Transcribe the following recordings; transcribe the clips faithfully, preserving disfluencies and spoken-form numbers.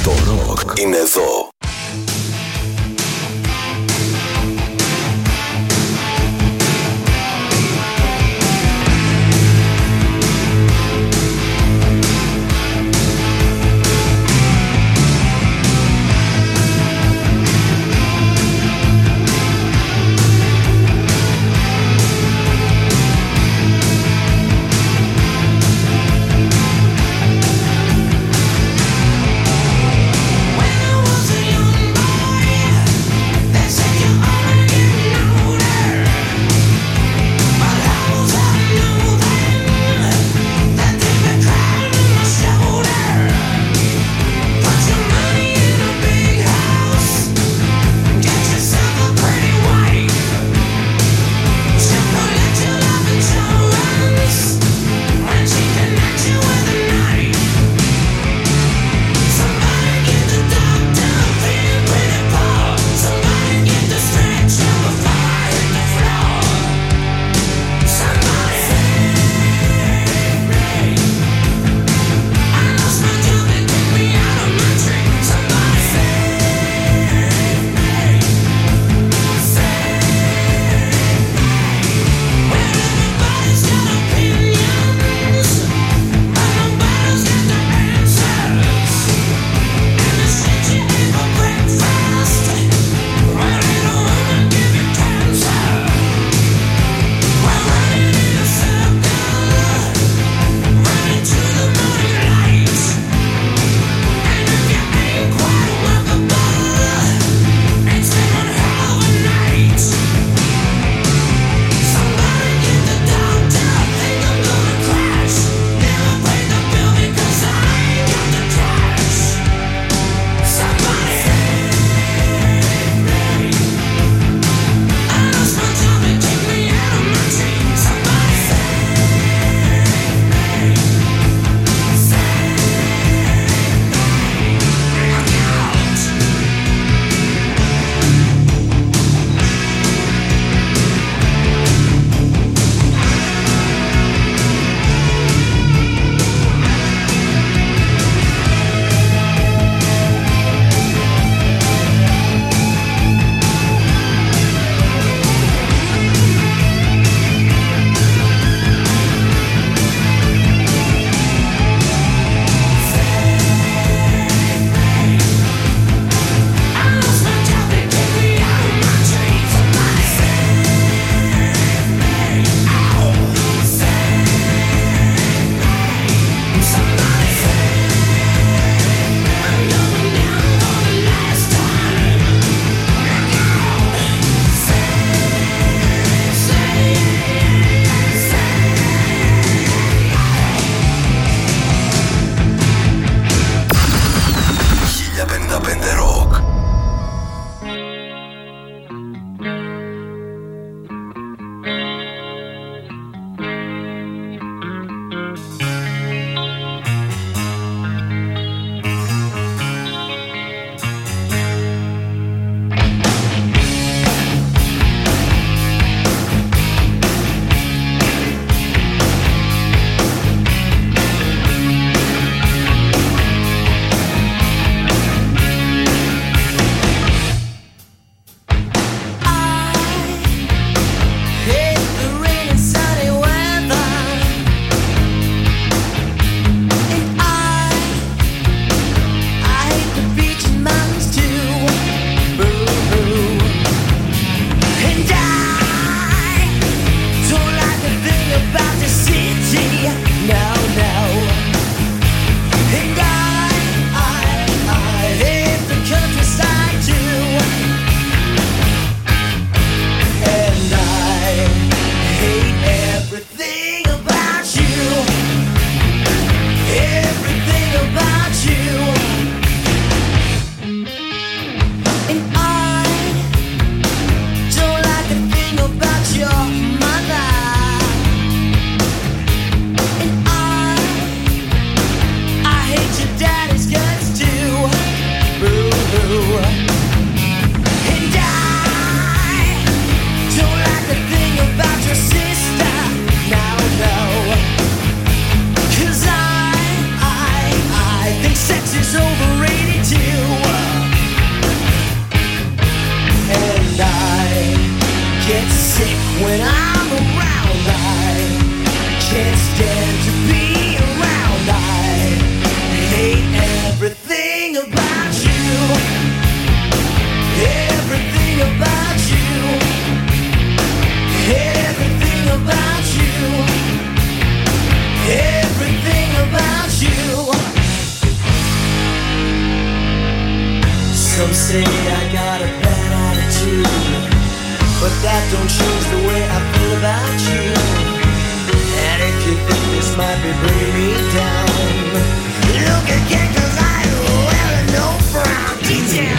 Το ροκ είναι εδώ. When I was a Everything about you. Everything about you. Everything about you. Some say I got a bad attitude, but that don't change the way I feel about you. And if you think this might be bringing me down, look again, cause I wear no brown detail.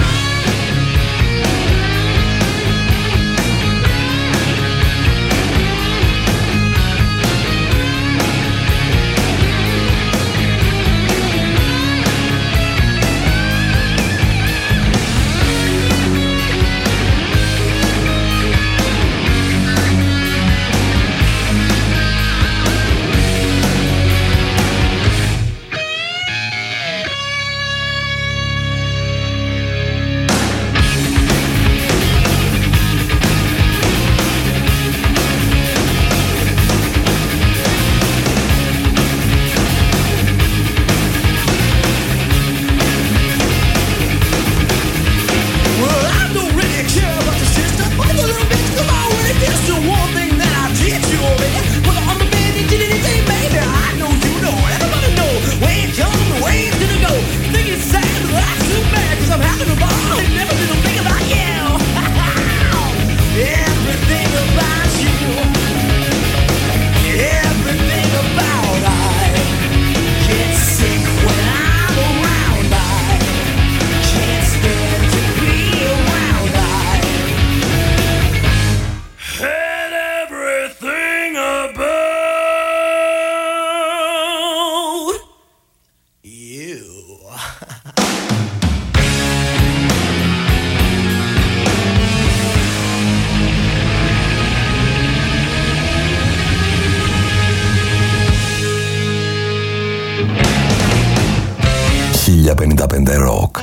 χίλια πενήντα πέντε Rock.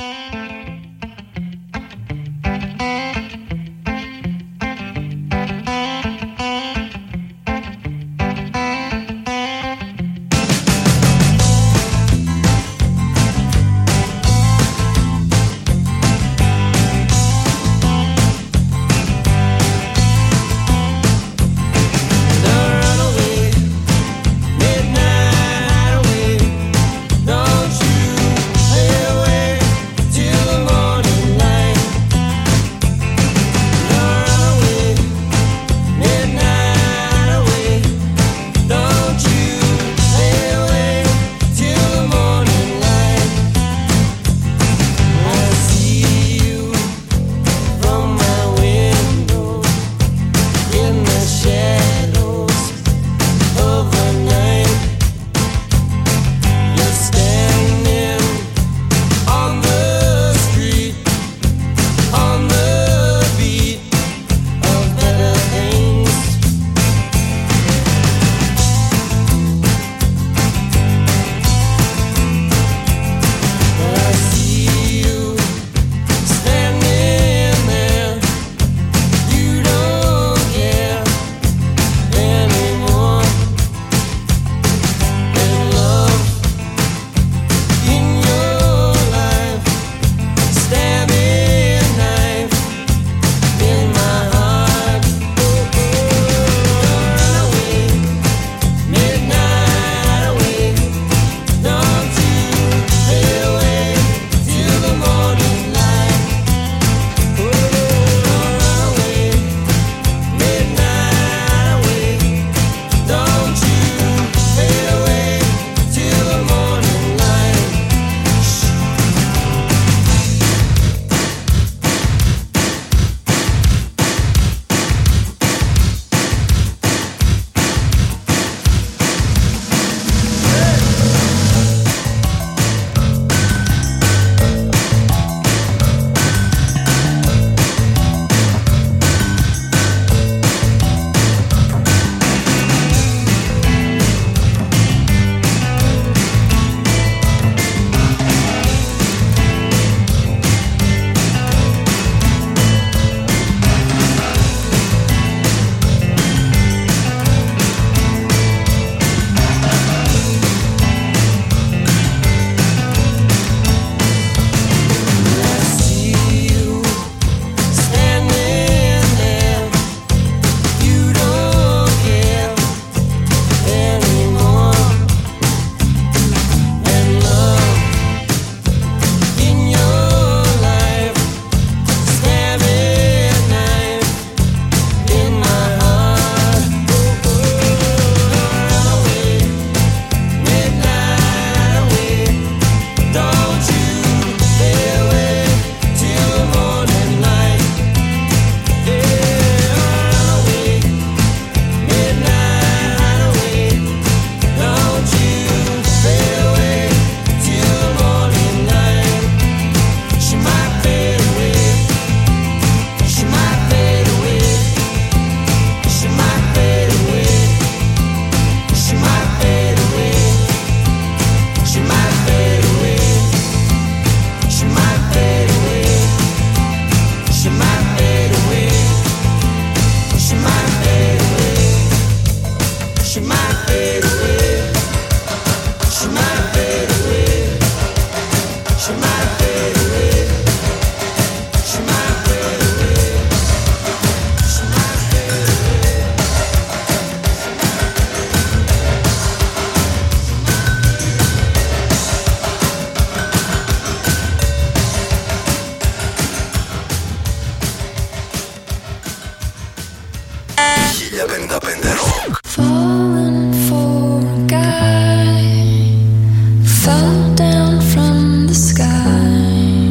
πενήντα πέντε Rock. Falling for a guy, fell down from the sky.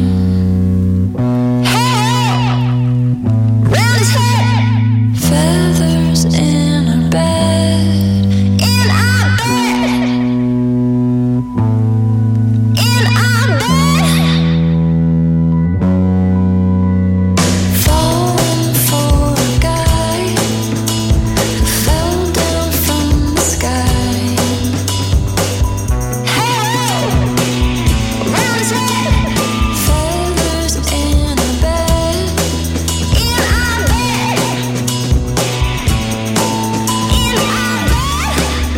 Hey, round his head, feathers in our bed, in our bed, in our bed. Falling for a guy, fell down from the sky. Hey, round his head, feathers in our bed, in our bed, in our bed.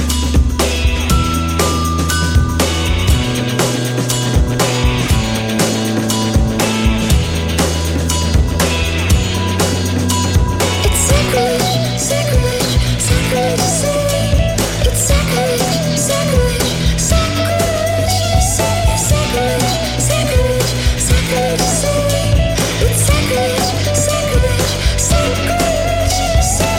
It's sacrilege, sacrilege, sacrilege to say. It's sacrilege, sacrilege, sacrilege, sacrilege, sacrilege, sacrilege to say. It's sacrilege, sacrilege, sacrilege to say.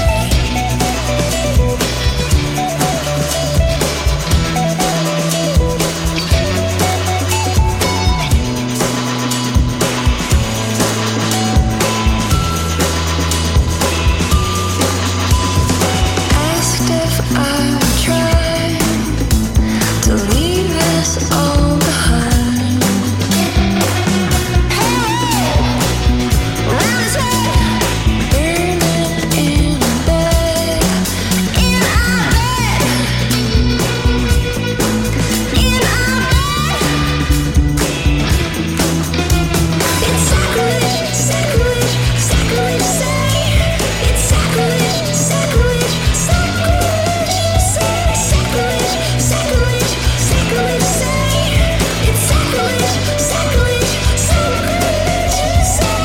Asked if I would try to leave this all behind. Hey, round his head, burning in a bed, in our bed, in our bed. It's sacrilege, sacrilege, sacrilege to say. It's sacrilege, sacrilege, sacrilege to say. Sacrilege, sacrilege, sacrilege to say. It's sacrilege, sacrilege, sacrilege to say.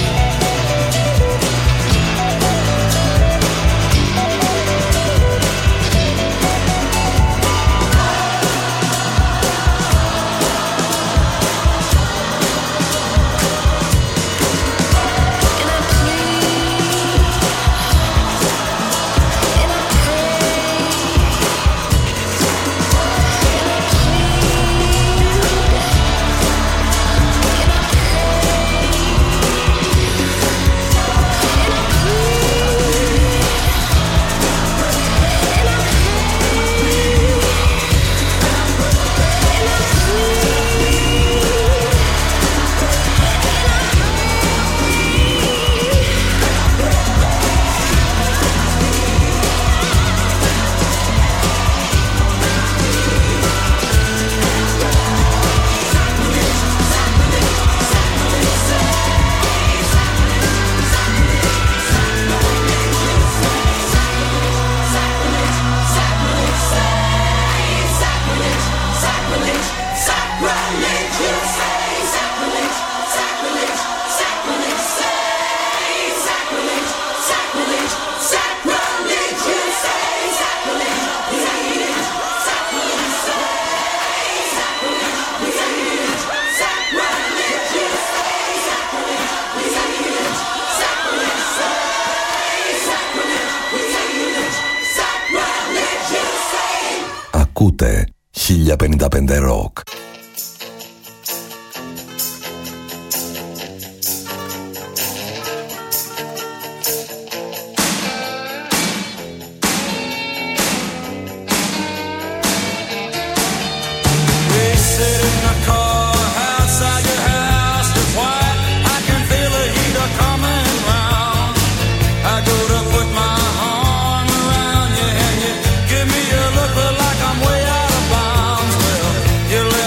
And I plead, and I pray, and I plead, and I Ακούτε χίλια πενήντα πέντε Rock. We sit in the car outside your house. It's white. I can feel the heater coming round. I go to put my arm around you, and you give me a look like I'm way out of bounds. Well, you let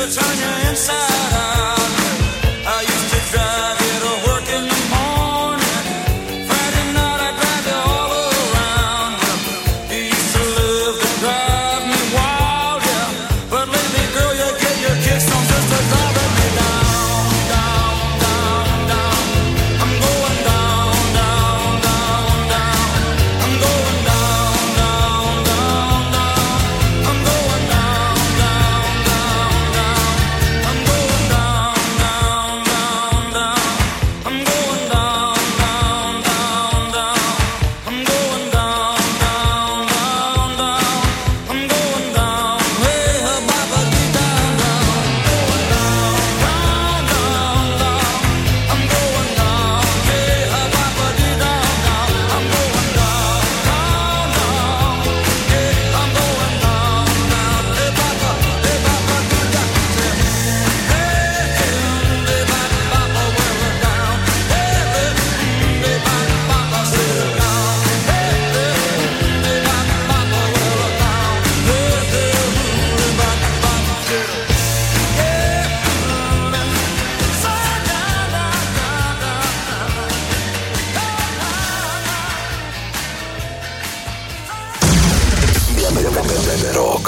to turn you inside out. I used to drive you to work in the morning. Friday night I drive you all around. You used to live to drive me wild, yeah. But lately, girl, you get your kicks on just to driving me down, down, down, down. I'm going down, down, down, down. I'm going down, down, down, down. I'm going down, down, down, down. I'm going down, down, down, down. I'm going down, down, down, down. I'm going down, down, down, down. I'm going down, hey, ha, ba, ba, dee, down, down. Going down, down, down, down. I'm going down, hey, ha, ba, ba, dee, down, down. I'm going down, down, down. Yeah, I'm going down, down. Hey, ba, ba, hey, ba, ba, dee, down. Hey, hey, hey, ba, ba, ba, well, we're down. Hey, hey, hey, ba, ba, ba, sit down. Hey, hey, hey, ba, ba, ba, well, we're down. Hey, hey, hey, ba, ba, sit down. Yeah, so down, down, down, διακόσια πενήντα Rock.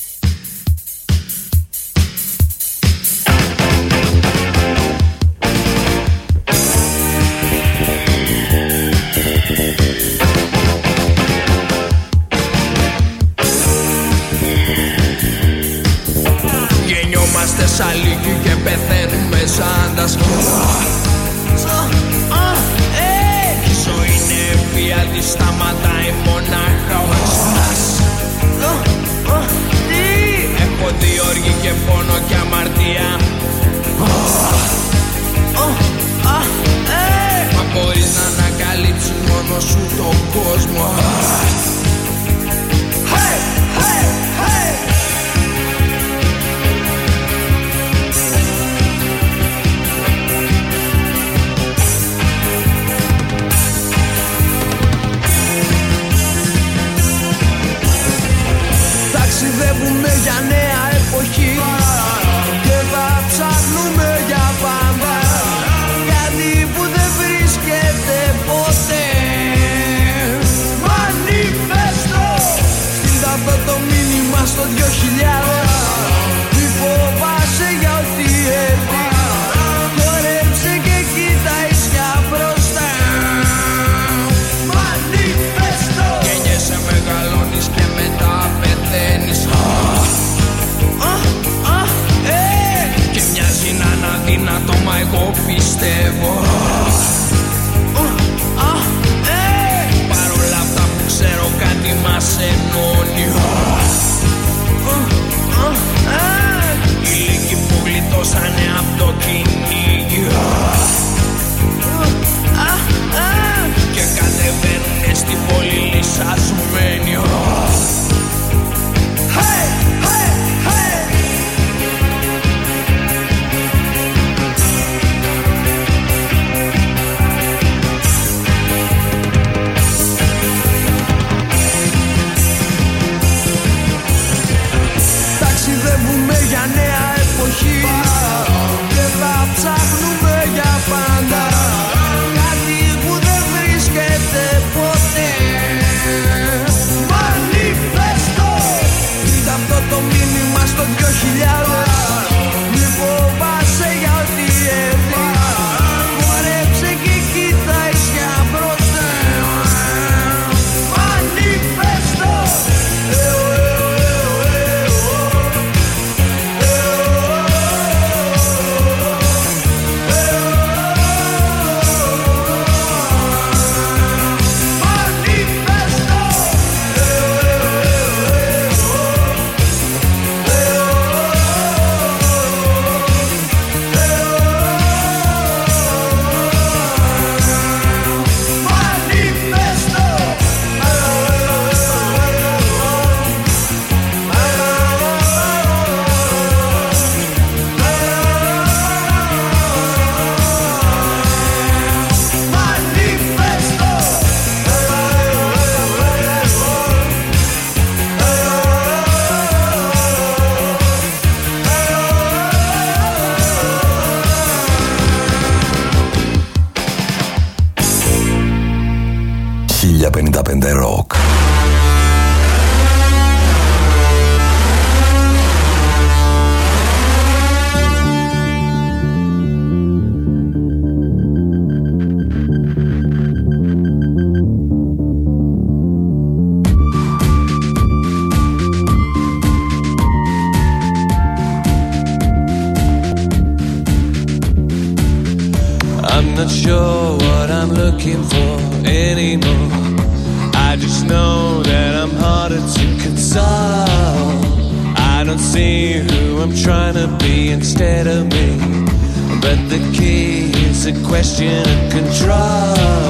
Γεννιόμαστε σαν λύκοι και πεθαίνουμε σαν τα σκυλιά. Η ζωή είναι βία, τη σταματάει μονάχα ο εξάς. Έχω δει όργη και πόνο και αμαρτία. Μα μπορείς να ανακαλύψεις μόνο σου τον κόσμο. Hey, hey, hey. Ταξιδεύουμε για νέα εποχή και θα ψάχνουμε για πάντα κάτι που δεν βρίσκεται ποτέ. Μανιφέστο! Στείλτε αυτό το μήνυμα στο δύο χιλιάδες. Μη φοβάσαι για ό,τι έρθει. Χορέψε και κοίτα ίσια μπροστά. Μανιφέστο! Γεννιέσαι, μεγαλώνεις και μετά πεθαίνεις. Και μοιάζει να είναι αδύνατο, μα εγώ πιστεύω. Παρ' όλα αυτά που ξέρω, κάτι μας ενώνει. Οι λίγοι που γλιτώσανε απ' το κυνήγι και κατεβαίνουνε στην πόλη λυσασμένοι. Hey, hey, hey. Ταξιδεύουμε για νέα εποχή και θα not sure what I'm looking for anymore. I just know that I'm harder to console. I don't see who I'm trying to be instead of me. But the key is a question of control.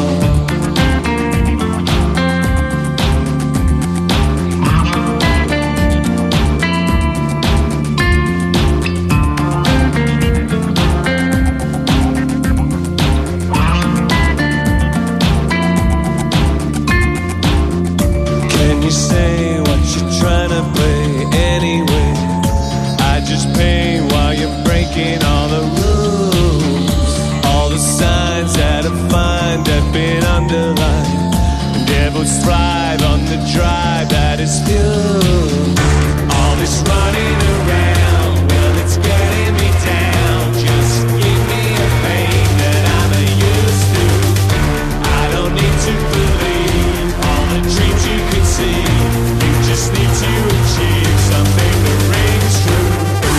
Thrive on the drive that is fuel. All this running around, well, it's getting me down. Just give me a pain that I'm used to. I don't need to believe all the dreams you can see. You just need to achieve something that rings true.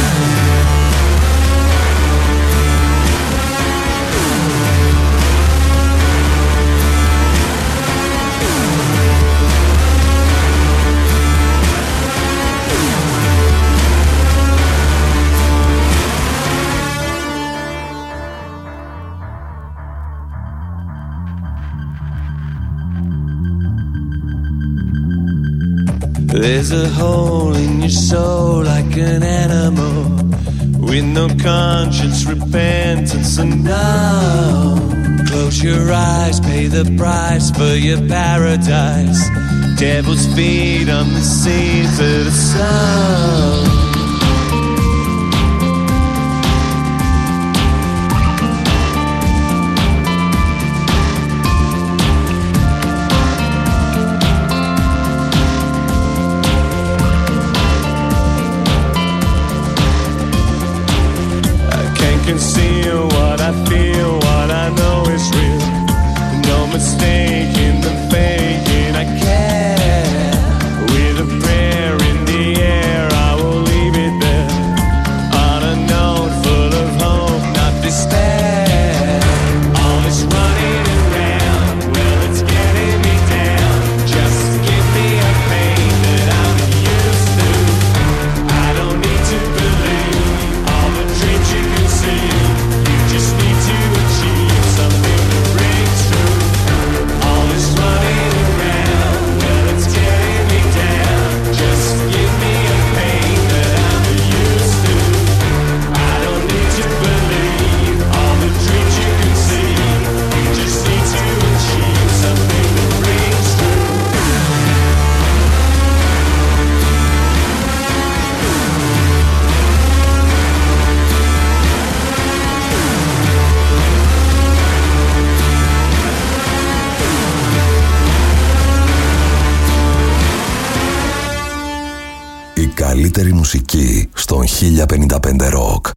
There's a hole in your soul like an animal, with no conscience, repentance, and now. Close your eyes, pay the price for your paradise. Devil's feet on the seeds of the sound. Conceal what I feel, what I know is real. No mistake in the faking I care. With a prayer in the air, I will leave it there. On a note full of hope, not despair. All this running around, well, it's getting me down. Just give me a pain that I'm used to. I don't need to believe all the dreams you can see. You just need to achieve something that rings true. All this running around, well, it's getting me down. Just give me a pain that I'm used to. I don't need to believe all the dreams you can see. You just need to achieve something that rings true. Η καλύτερη μουσική στον χίλια πενήντα πέντε Rock.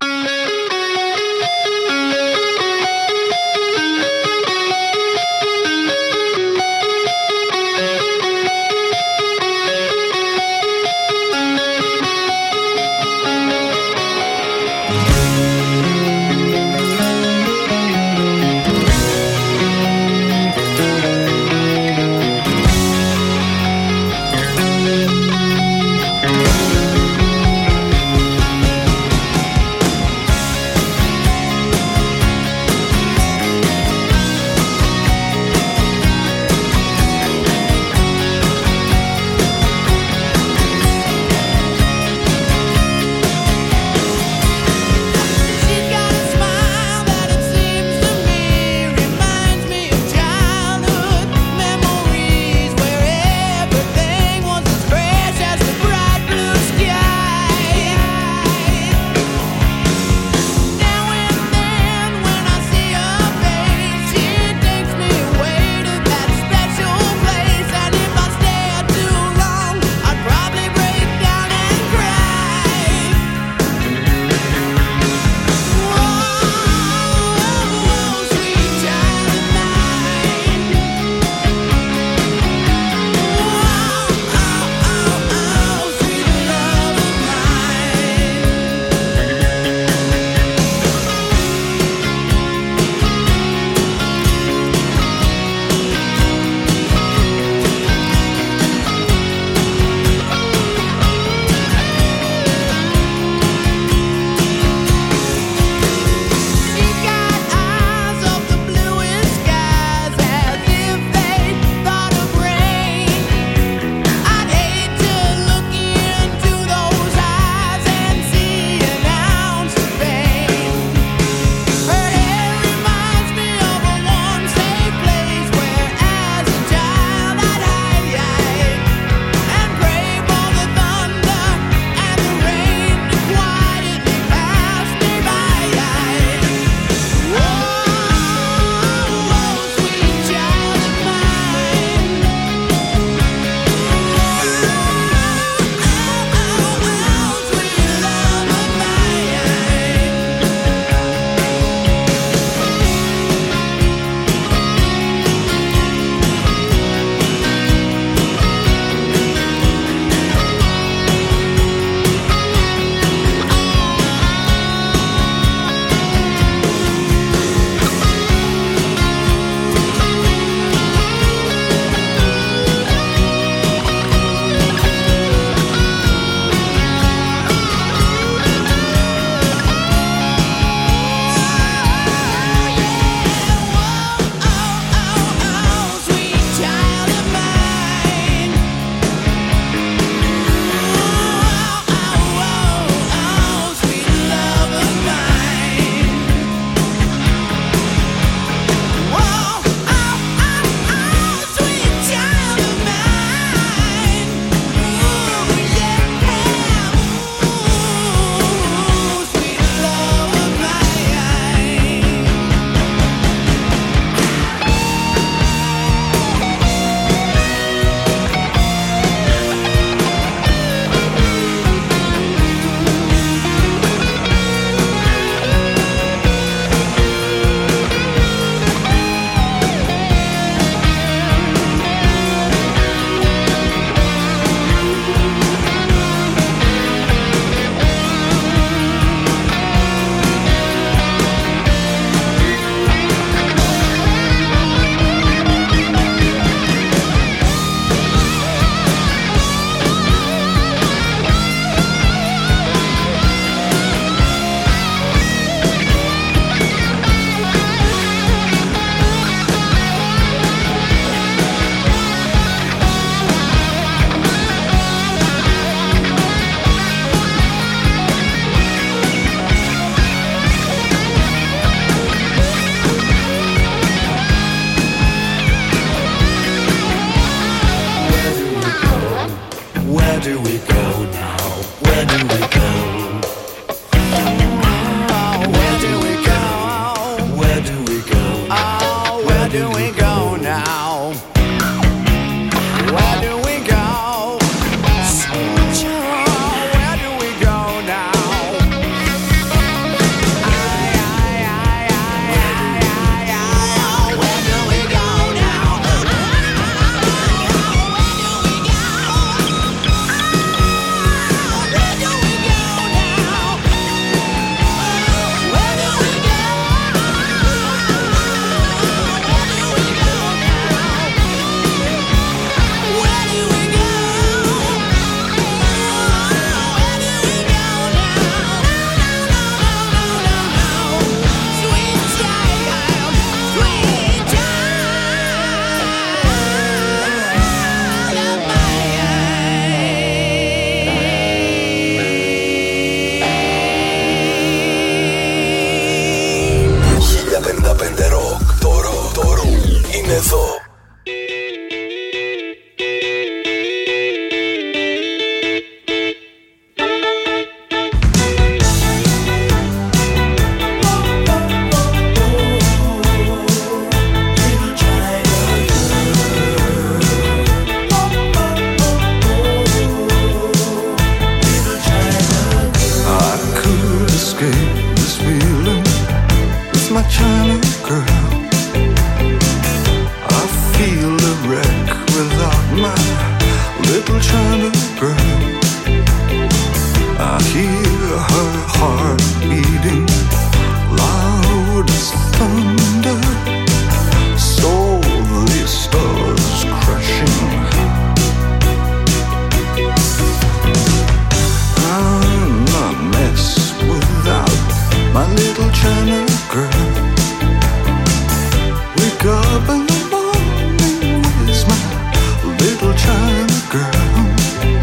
Where do we go now? Where do we go? Where do we go? Where do we go? Oh, where do we go now? Where do we go? Where do we go now? Ay, ay, ay, ay, ay, ay, ay. Where do we go now? Where do we go? Where do we go now? Where do we go? χίλια πενήντα πέντε Rock. Το ρο, το ρο είναι εδώ. I could escape this feeling with my China girl. I feel a wreck without my little China girl. I hear her heart beating loud as thunder. So the stars crashing. I'm a mess without my little China girl. Wake up in the morning with my little China girl.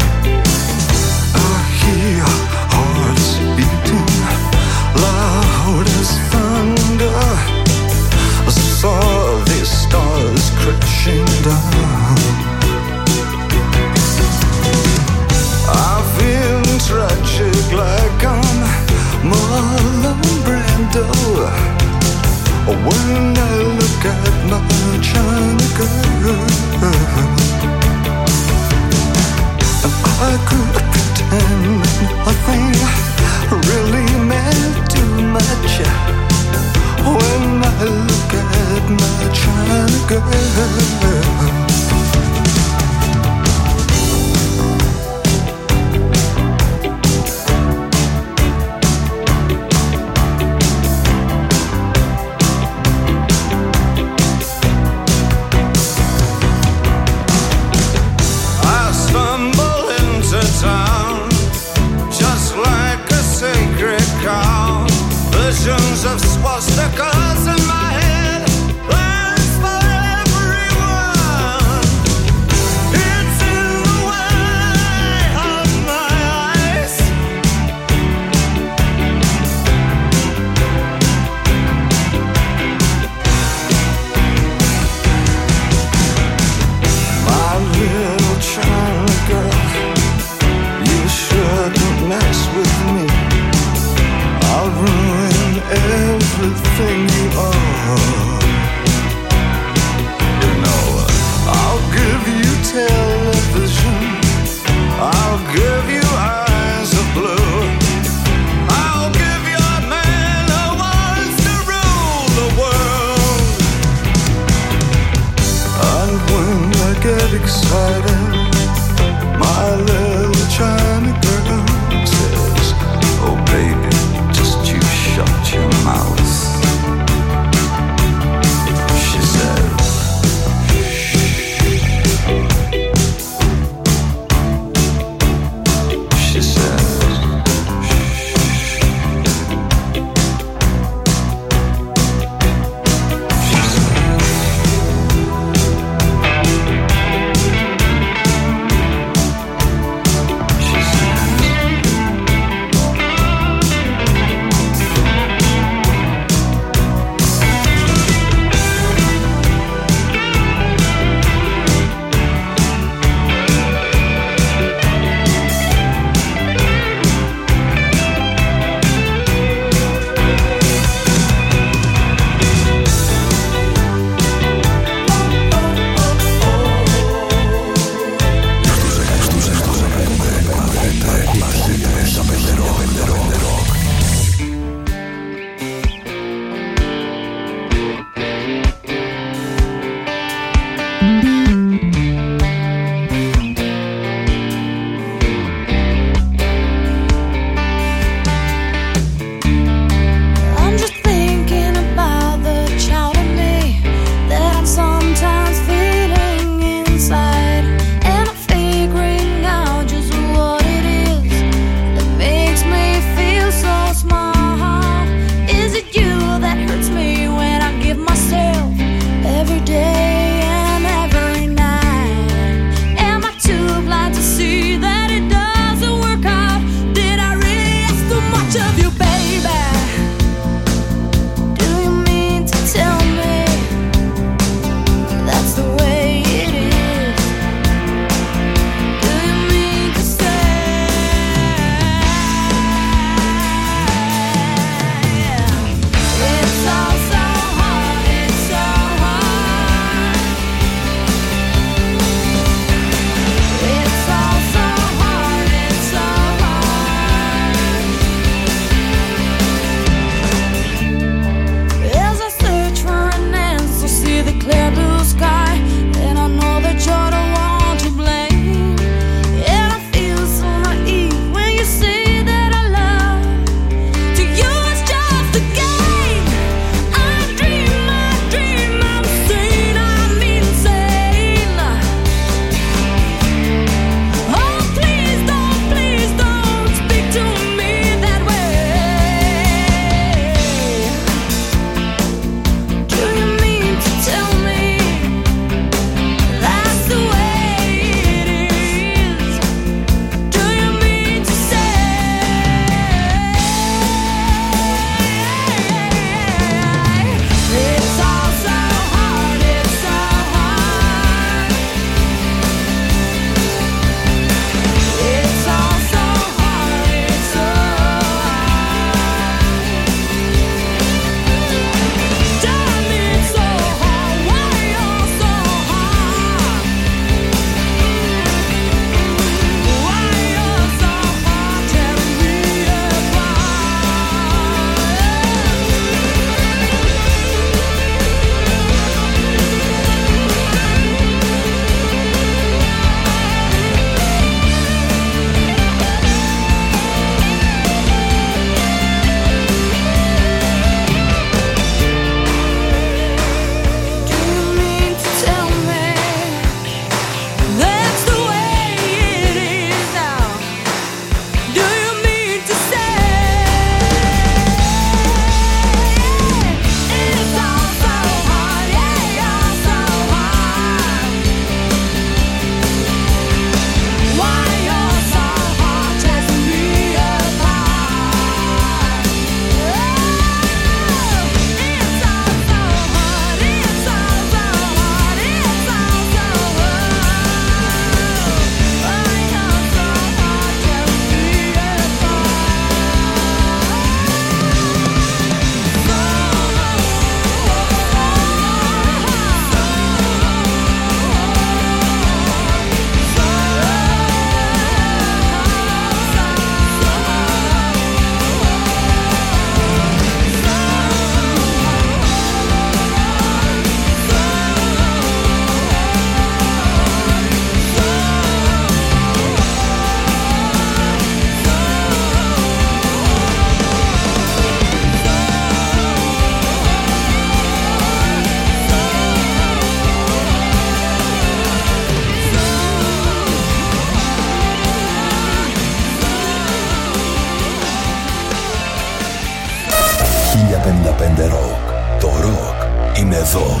πενήντα πέντε Rock. Το rock είναι εδώ.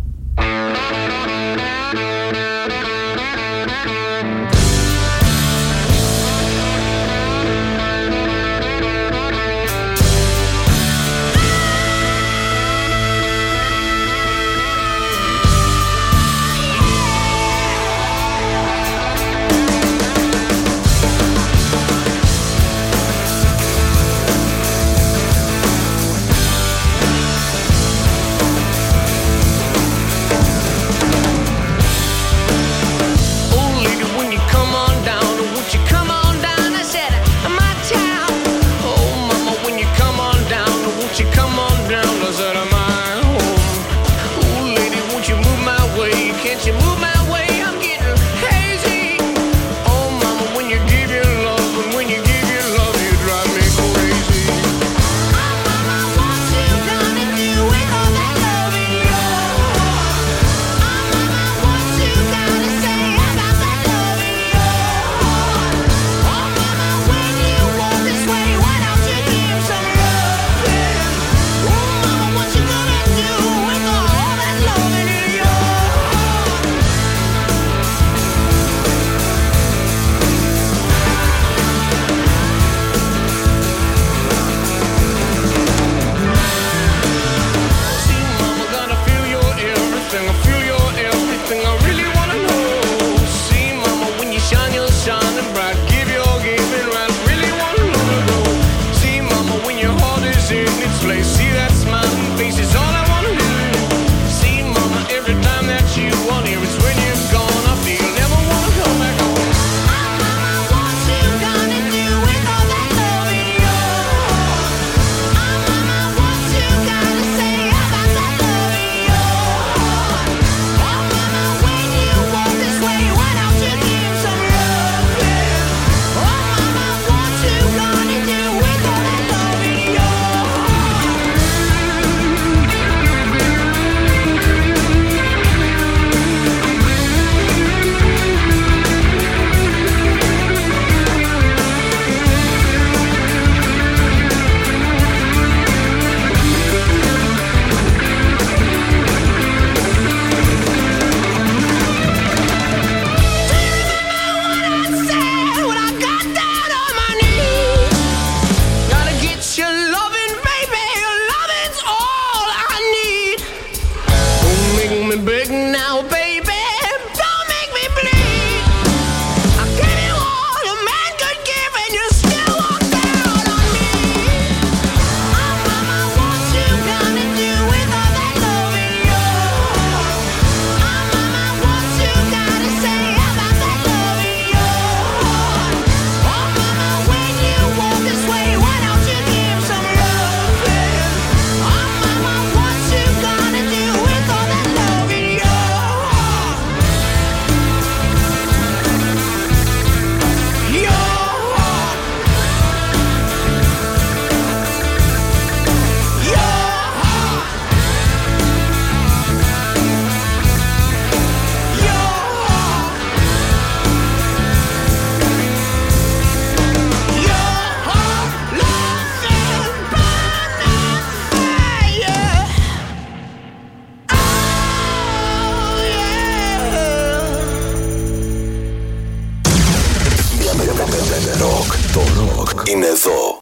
είναι εδώ.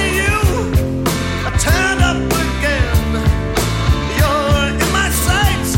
Turned up again. You're in my sights.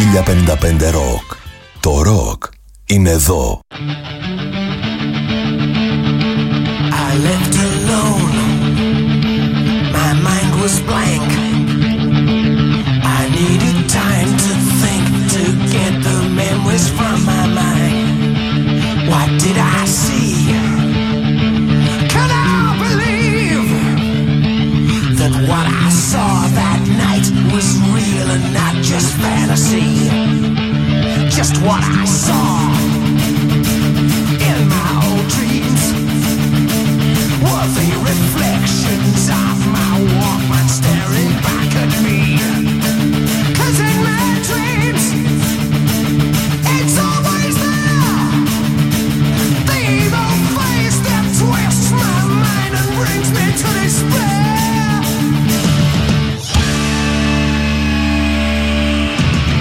χίλια πενήντα πέντε Rock. Το ροκ είναι εδώ. I left alone. My mind was blank. I needed time to think, to get the memories from my mind. What did I see? Can I believe that what I saw that night was real and not just fantasy? Just what I saw in my old dreams were the reflections of